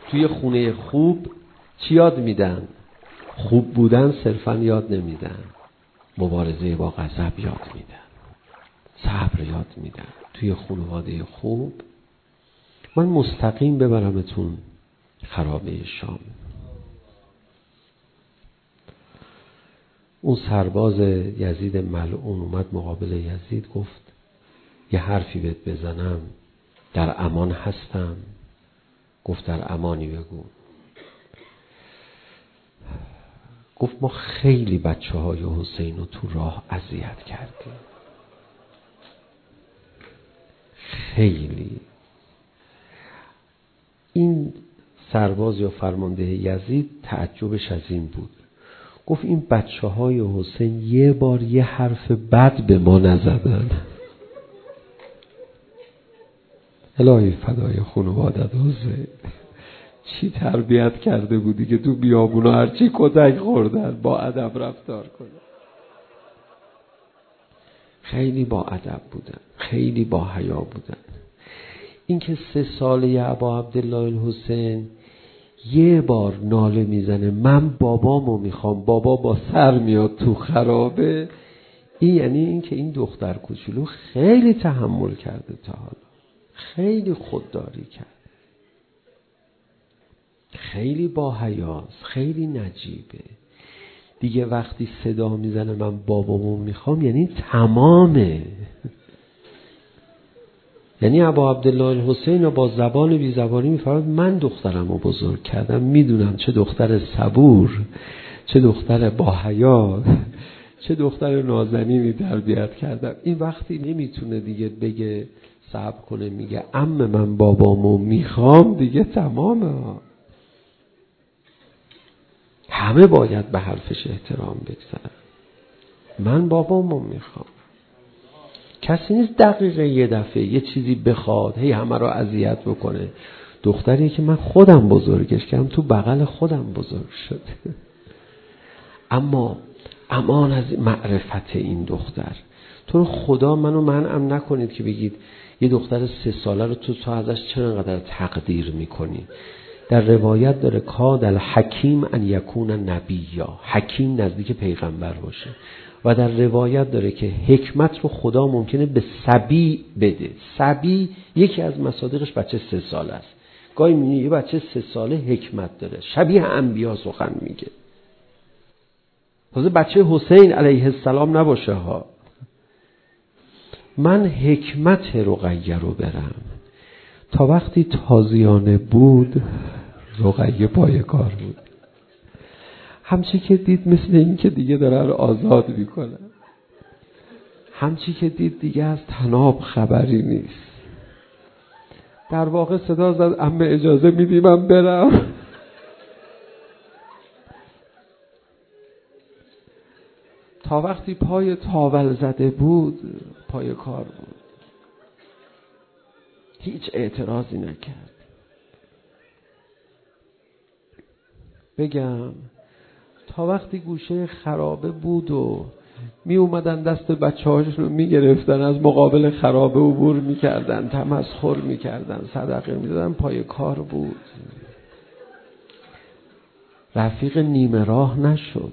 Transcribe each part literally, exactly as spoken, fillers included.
توی خونه خوب چی یاد میدن؟ خوب بودن صرفا یاد نمیدن، مبارزه با غضب یاد میدن، صبر یاد میدن. توی خانواده خوب من مستقیم ببرمتون خرابه شام. اون سرباز یزید ملعون اومد مقابل یزید، گفت یه حرفی بهت بزنم در امان هستم؟ گفت در امانی، بگو. گفت ما خیلی بچه های حسین رو تو راه اذیت کردیم، خیلی. این سرباز یا فرمانده یزید تعجبش از این بود، گفت این بچه های حسین یه بار یه حرف بد به ما نزدن. الهی فدای خانوادت حسین، چی تربیت کرده بودی که تو بیابونا هرچی کتک خوردن با ادب رفتار کنن. خیلی با ادب بودن، خیلی با حیا بودن. این که سه ساله ابا عبدالله الحسین یه بار ناله میزنه من بابامو میخوام، بابا با سر میاد تو خرابه، این یعنی این که این دختر کوچولو خیلی تحمل کرده تا حالا، خیلی خودداری کرد، خیلی با حیاست، خیلی نجیبه دیگه. وقتی صدا میزنه من بابامو میخوام یعنی تمامه. یعنی ابا عبدالله الحسین با زبان بی زبانی میفرماد من دخترمو بزرگ کردم، میدونم چه دختر صبور، چه دختر با حیا، چه دختر نازنینی تربیت کردم. این وقتی نمیتونه دیگه بگه صبر کنه، میگه عمه من بابامو میخوام، دیگه تمامه. همه باید به حرفش احترام بگذارن. من بابامو میخوام. کسی نیست دقیقه یه دفعه یه چیزی بخواد هی همه رو اذیت بکنه. دختری که من خودم بزرگش کردم، تو بغل خودم بزرگ شد. اما امان از معرفت این دختر. تو خدا منو منعم نکنید که بگید یه دختر سه ساله رو تو تو ازش چقدر تقدیر میکنی. در روایت داره کاد الحکیم ان یکون نبیا، حکیم نزدیک پیغمبر باشه. و در روایت داره که حکمت رو خدا ممکنه به صبی بده. صبی یکی از مصادیقش بچه سه ساله است. گاهی می‌بینی یه بچه سه ساله حکمت داره، شبیه انبیا سخن میگه. تازه بچه حسین علیه السلام نباشه ها. من حکمت رقیه رو برم. تا وقتی تازیانه بود رقیه پای کار بود. همچی که دید مثل این که دیگه داره رو آزاد میکنه، همچی که دید دیگه از طناب خبری نیست. در واقع صدا زد عمه اجازه میدی من برم؟ تا وقتی پای تاول زده بود پای کار بود، هیچ اعتراضی نکرد. بگم تا وقتی گوشه خرابه بود و می اومدن دست بچه هاشون رو می گرفتن، از مقابل خرابه عبور می کردن، تمسخر می کردن، صدقه می دادن، پای کار بود. رفیق نیمه راه نشد.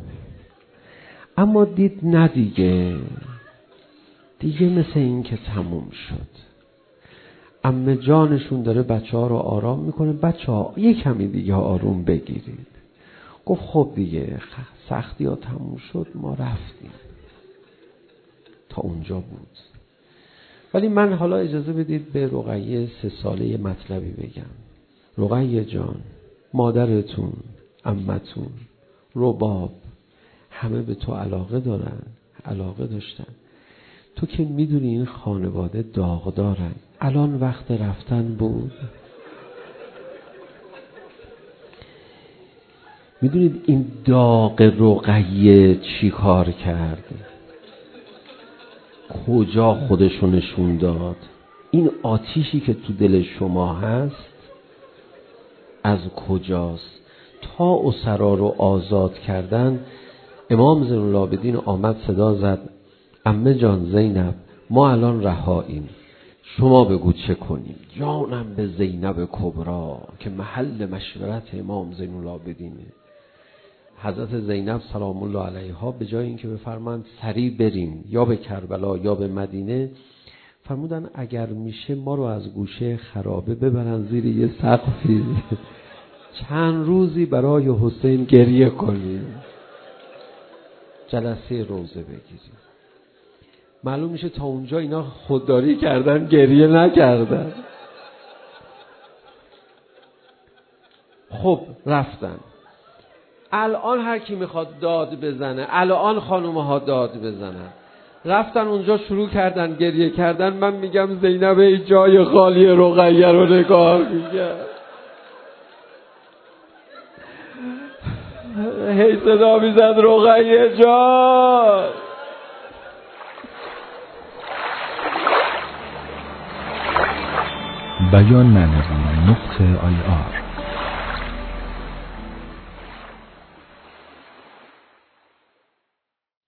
اما دید نه دیگه دیگه مثل این که تموم شد. عمه جانشون داره بچه ها رو آرام میکنه، بچه ها یه کمی دیگه آروم بگیرید. گفت خب دیگه سختی ها تموم شد، ما رفتیم. تا اونجا بود. ولی من حالا اجازه بدید به رقیه سه ساله یه مطلبی بگم. رقیه جان، مادرتون، عمتون، رباب همه به تو علاقه دارن، علاقه داشتن. تو که میدونی این خانواده داغ دارن. الان وقت رفتن بود. میدونید این داغ رقیه چی کار کرد؟ کجا خودشو نشون داد؟ این آتیشی که تو دل شما هست از کجاست؟ تا اسرا رو آزاد کردن. امام زین العابدین آمد صدا زد عمه جان زینب ما الان رهاییم، شما بگو چه کنیم. جانم به زینب کبرا که محل مشورت امام زین العابدینه. حضرت زینب سلام الله علیها به جای اینکه بفرمایند سریع بریم یا به کربلا یا به مدینه، فرمودن اگر میشه ما رو از گوشه خرابه ببرن زیر یه سقفی چند روزی برای حسین گریه کنیم، جلسه روزه بگیریم. معلوم میشه تا اونجا اینا خودداری کردن، گریه نکردن. خب رفتن. الان هر کی میخواد داد بزنه، الان خانومه ها داد بزنن، رفتن اونجا شروع کردن گریه کردن. من میگم زینب ای جای خالی رقیه رو نگاه میگم، هی صدا میزد رقیه جان. بیان معنوی نقطه آی آر